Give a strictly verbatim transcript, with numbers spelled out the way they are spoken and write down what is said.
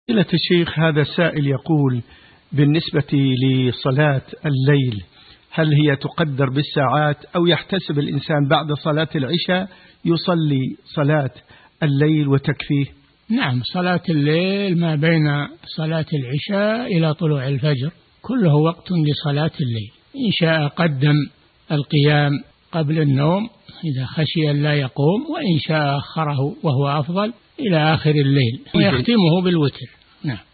فضيلة الشيخ، هذا سائل يقول: بالنسبة لصلاة الليل هل هي تقدر بالساعات أو يحتسب الإنسان بعد صلاة العشاء يصلي صلاة الليل وتكفيه؟ نعم، صلاة الليل ما بين صلاة العشاء إلى طلوع الفجر كله وقت لصلاة الليل. إن شاء قدم القيام قبل النوم إذا خشي أن لا يقوم، وإن شاء أخره وهو أفضل إلى آخر الليل ويختمه بالوتر. نعم.